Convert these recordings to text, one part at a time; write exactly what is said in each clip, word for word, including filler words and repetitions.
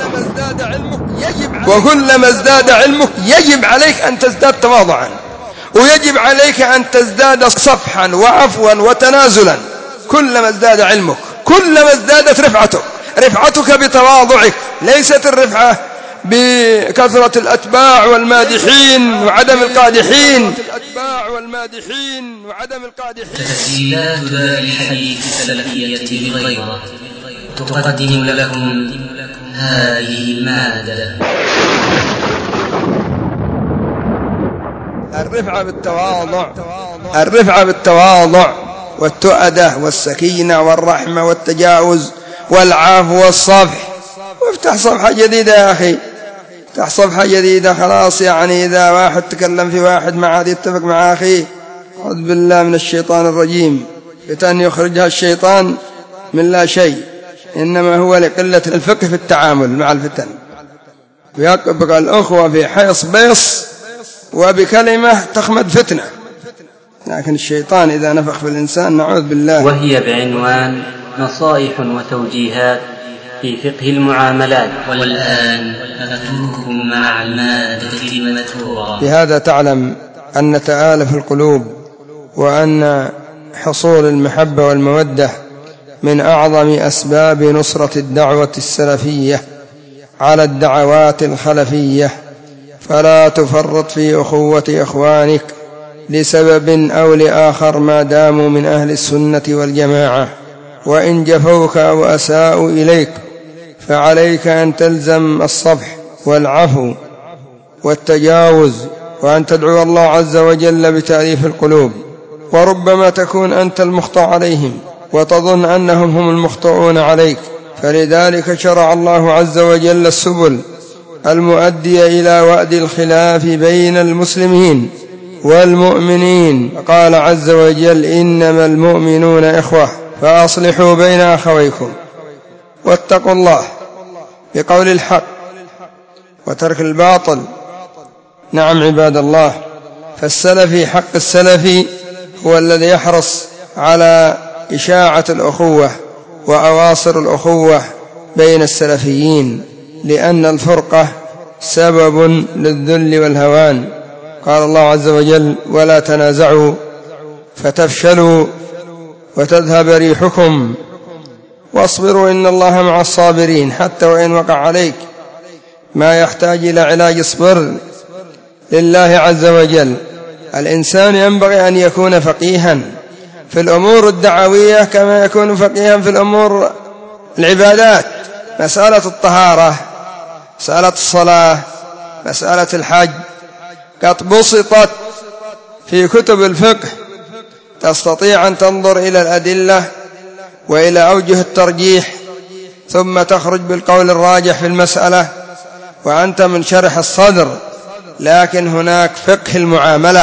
وكلما ازداد علمك يجب عليك أن تزداد تواضعا، ويجب عليك أن تزداد صفحا وعفوا وتنازلا. كلما ازداد علمك كلما ازدادت رفعتك، رفعتك بتواضعك، ليست الرفعة بكثرة الأتباع والمادحين وعدم القادحين. تسجيلات دار الحديث السلفية بغيرة تقدم لكم هذه المادة. الرفعة بالتواضع، الرفعة بالتواضع والتؤدة والسكينة والرحمة والتجاوز والعفو والصفح. وافتح صفحة جديدة يا أخي، افتح صفحة جديدة خلاص. يعني إذا واحد تكلم في واحد ما عاد يتفق مع أخيه، أعوذ بالله من الشيطان الرجيم، فتن يخرجها الشيطان من لا شيء، إنما هو لقلة الفقه في التعامل مع الفتن. ويقبق الأخوة في حيص بيص وبكلمة تخمد فتنة، لكن الشيطان إذا نفخ في الإنسان نعوذ بالله. وهي بعنوان نصائح وتوجيهات في فقه المعاملات. والآن أترككم مع المادة المذكورة. بهذا تعلم أن تآلف القلوب وأن حصول المحبة والمودة من أعظم أسباب نصرة الدعوة السلفية على الدعوات الخلفية، فلا تفرط في أخوة إخوانك لسبب أو لآخر ما داموا من أهل السنة والجماعة، وإن جفوك أو أساءوا إليك فعليك أن تلزم الصفح والعفو والتجاوز، وأن تدعو الله عز وجل بتأليف القلوب. وربما تكون أنت المخطئ عليهم وتظن أنهم هم المخطئون عليك، فلذلك شرع الله عز وجل السبل المؤدية إلى وأد الخلاف بين المسلمين والمؤمنين. قال عز وجل: إنما المؤمنون إخوة فأصلحوا بين أخويكم واتقوا الله، بقول الحق وترك الباطل. نعم عباد الله، فالسلفي حق السلفي هو الذي يحرص على إشاعة الأخوة وأواصر الأخوة بين السلفيين، لأن الفرقة سبب للذل والهوان. قال الله عز وجل: ولا تنازعوا فتفشلوا وتذهب ريحكم واصبروا إن الله مع الصابرين. حتى وإن وقع عليك ما يحتاج إلى علاج اصبر لله عز وجل. الإنسان ينبغي أن يكون فقيها في الأمور الدعوية كما يكون فقيها في الأمور العبادات. مسألة الطهارة، مسألة الصلاة، مسألة الحج قد بسطت في كتب الفقه، تستطيع أن تنظر إلى الأدلة وإلى أوجه الترجيح ثم تخرج بالقول الراجح في المسألة وأنت من شرح الصدر. لكن هناك فقه المعاملة،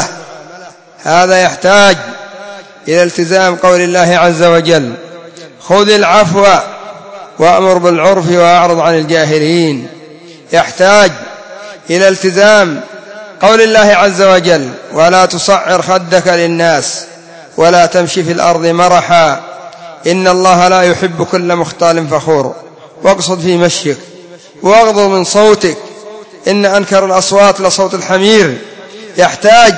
هذا يحتاج إلى التزام قول الله عز وجل: خذ العفو وأمر بالعرف وأعرض عن الجاهلين. يحتاج إلى التزام قول الله عز وجل: ولا تصعر خدك للناس ولا تمشي في الأرض مرحا إن الله لا يحب كل مختال فخور. واقصد في مشيك واغضض من صوتك إن أنكر الأصوات لصوت الحمير. يحتاج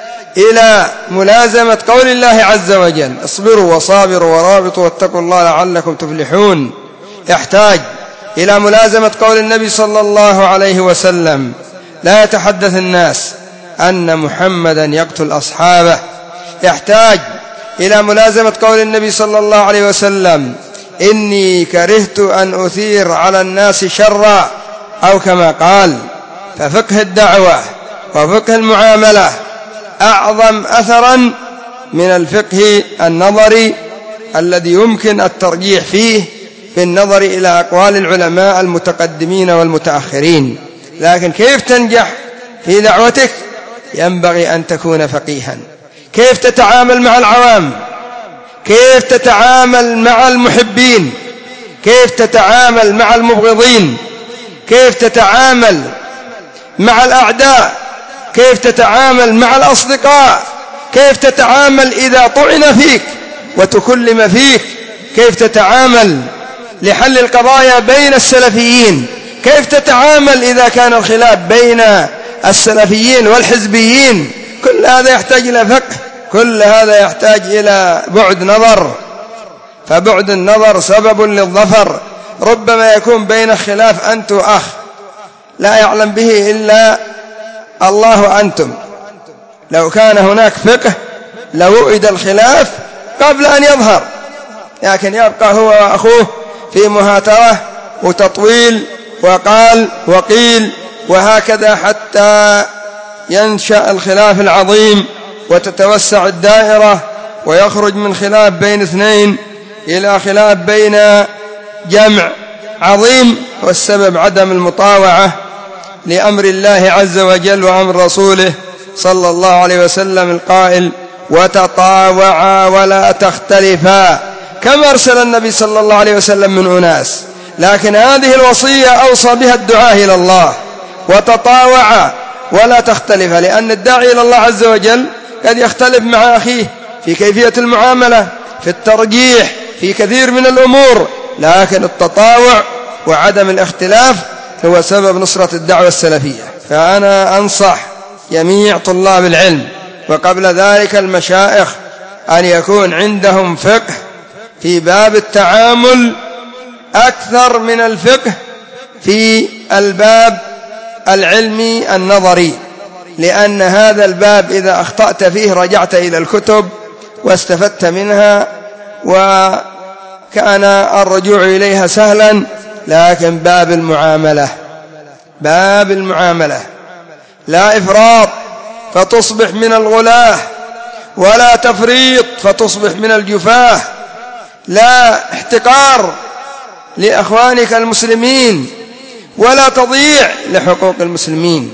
إلى ملازمة قول الله عز وجل: اصبروا وصابروا ورابطوا واتقوا الله لعلكم تفلحون. يحتاج إلى ملازمة قول النبي صلى الله عليه وسلم: لا يتحدث الناس أن محمدا يقتل أصحابه. يحتاج إلى ملازمة قول النبي صلى الله عليه وسلم: إني كرهت أن أثير على الناس شرا، أو كما قال. ففقه الدعوة وفقه المعاملة أعظم أثرا من الفقه النظري الذي يمكن الترجيح فيه بالنظر إلى أقوال العلماء المتقدمين والمتأخرين. لكن كيف تنجح في دعوتك؟ ينبغي أن تكون فقيها. كيف تتعامل مع العوام؟ كيف تتعامل مع المحبين؟ كيف تتعامل مع المبغضين؟ كيف تتعامل مع الأعداء؟ كيف تتعامل مع الأصدقاء؟ كيف تتعامل إذا طعن فيك وتكلم فيك؟ كيف تتعامل لحل القضايا بين السلفيين؟ كيف تتعامل إذا كان الخلاف بين السلفيين والحزبيين؟ كل هذا يحتاج إلى فقه، كل هذا يحتاج إلى بعد نظر، فبعد النظر سبب للظفر. ربما يكون بين خلاف أنت وأخ لا يعلم به إلا الله وأنتم، لو كان هناك فقه لوئد الخلاف قبل أن يظهر، لكن يبقى هو وأخوه في مهاترة وتطويل وقال وقيل وهكذا حتى ينشأ الخلاف العظيم وتتوسع الدائرة، ويخرج من خلاف بين اثنين إلى خلاف بين جمع عظيم، والسبب عدم المطاوعة لأمر الله عز وجل وأمر رسوله صلى الله عليه وسلم القائل: وتطاوعا ولا تختلفا، كما أرسل النبي صلى الله عليه وسلم من أناس. لكن هذه الوصية أوصى بها الدعاء إلى الله: وتطاوعا ولا تختلفا، لأن الداعي إلى الله عز وجل قد يختلف مع أخيه في كيفية المعاملة، في الترجيح، في كثير من الأمور، لكن التطاوع وعدم الاختلاف هو سبب نصرة الدعوة السلفية. فأنا أنصح جميع طلاب العلم وقبل ذلك المشايخ أن يكون عندهم فقه في باب التعامل أكثر من الفقه في الباب العلمي النظري، لأن هذا الباب إذا أخطأت فيه رجعت إلى الكتب واستفدت منها وكان الرجوع إليها سهلا. لكن باب المعاملة باب المعاملة لا إفراط فتصبح من الغلاة، ولا تفريط فتصبح من الجفاة، لا احتقار لأخوانك المسلمين، ولا تضييع لحقوق المسلمين،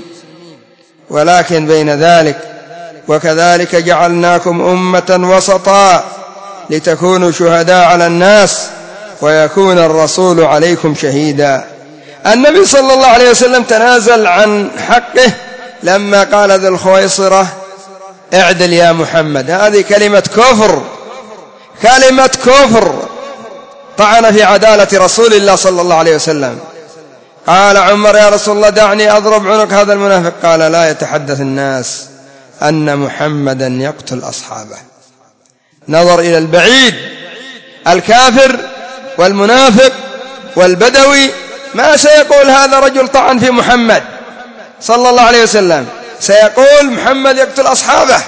ولكن بين ذلك. وكذلك جعلناكم أمة وسطا لتكونوا شهداء على الناس ويكون الرسول عليكم شهيدا. النبي صلى الله عليه وسلم تنازل عن حقه لما قال ذي الخويصرة: اعدل يا محمد. هذه كلمة كفر، كلمة كفر، طعن في عدالة رسول الله صلى الله عليه وسلم. قال عمر: يا رسول الله دعني أضرب عنق هذا المنافق. قال: لا يتحدث الناس أن محمدا يقتل أصحابه. نظر إلى البعيد، الكافر والمنافق والبدوي ما سيقول هذا رجل طعن في محمد صلى الله عليه وسلم، سيقول محمد يقتل أصحابه.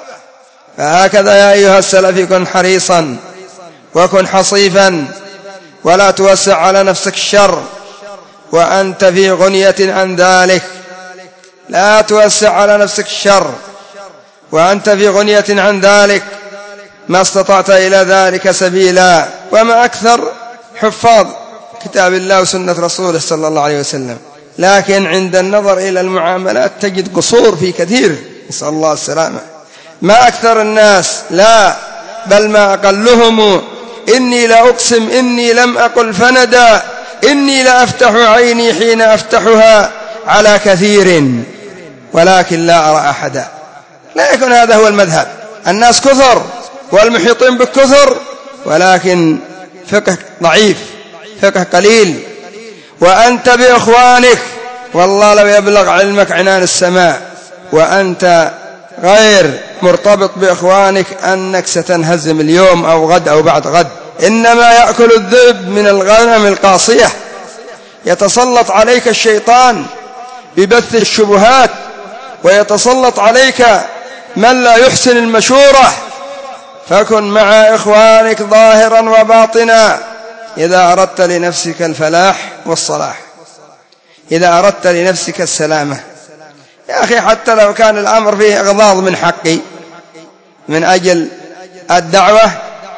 فهكذا يا أيها السلفي كن حريصا وكن حصيفا، ولا توسع على نفسك الشر وأنت في غنية عن ذلك. لا توسع على نفسك الشر وأنت في غنية عن ذلك، ما استطعت إلى ذلك سبيلا. وما أكثر حفاظ كتاب الله وسنة رسوله صلى الله عليه وسلم، لكن عند النظر إلى المعاملات تجد قصور في كثير، نسأل الله السلامة. ما أكثر الناس، لا بل ما أقلهم. إني لا أقسم إني لم أقل فندا، إني لا أفتح عيني حين أفتحها على كثير ولكن لا أرى أحدا. لا يكون هذا هو المذهب. الناس كثر والمحيطين بكثر، ولكن فقه ضعيف، فقه قليل. وأنت بإخوانك، والله لو يبلغ علمك عنان السماء وأنت غير مرتبط بإخوانك أنك ستنهزم اليوم أو غد أو بعد غد. إنما يأكل الذئب من الغنم القاصية. يتسلط عليك الشيطان ببث الشبهات، ويتسلط عليك من لا يحسن المشورة. فكن مع إخوانك ظاهرا وباطنا إذا أردت لنفسك الفلاح والصلاح، إذا أردت لنفسك السلامة. يا أخي حتى لو كان الأمر فيه إغضاض من حقي من أجل الدعوة،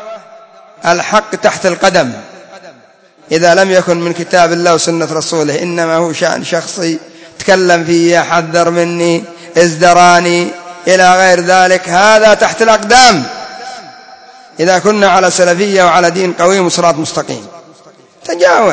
الحق تحت القدم إذا لم يكن من كتاب الله وسنة رسوله، إنما هو شأن شخصي تكلم فيه، حذر مني، ازدراني، إلى غير ذلك، هذا تحت الأقدام. إذا كنا على سلفية وعلى دين قويم وصراط مستقيم، تجاوز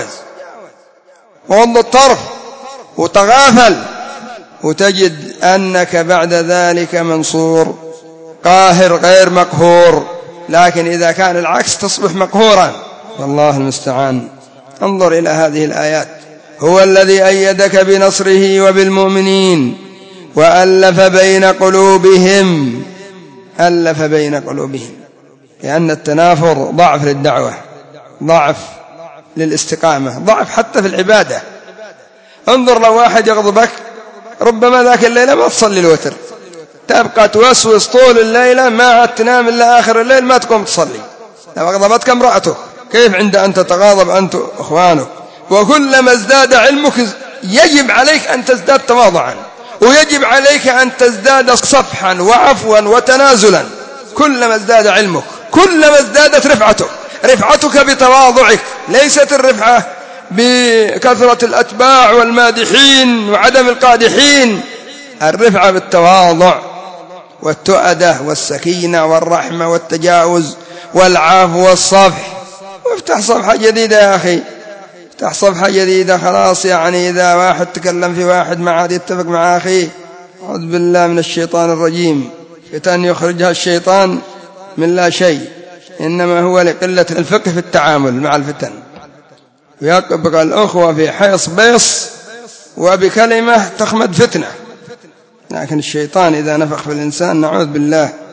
وغض الطرف وتغافل، وتجد أنك بعد ذلك منصور قاهر غير مقهور. لكن إذا كان العكس تصبح مقهورا، والله المستعان. انظر إلى هذه الآيات هو الذي أيدك بنصره وبالمؤمنين وألف بين قلوبهم ألف بين قلوبهم لأن التنافر ضعف للدعوة، ضعف للاستقامة، ضعف حتى في العبادة. انظر لو واحد يغضبك ربما ذاك الليلة ما تصلي الوتر، تبقى توسوس طول الليلة، ما عاد تنام إلا آخر الليل، ما تقوم تصلي. لو أغضبتك امرأتك كيف عند أن تتغاضب أنت أخوانك؟ وكلما ازداد علمك يجب عليك أن تزداد تواضعا، ويجب عليك أن تزداد صفحا وعفوا وتنازلا. كلما ازداد علمك كلما ازدادت رفعتك، رفعتك بتواضعك، ليست الرفعة بكثرة الأتباع والمادحين وعدم القادحين، الرفعة بالتواضع والتؤدة والسكينة والرحمة والتجاوز والعفو والصفح. وافتح صفحة جديدة يا أخي، افتح صفحة جديدة خلاص. يعني إذا واحد تكلم في واحد ما عاد يتفق مع أخيه، أعوذ بالله من الشيطان الرجيم، فتن يخرجها الشيطان من لا شيء، إنما هو لقلة الفقه في التعامل مع الفتن. ويبقى الأخوة في حيص بيص وبكلمة تخمد فتنة، لكن الشيطان إذا نفخ في الإنسان نعوذ بالله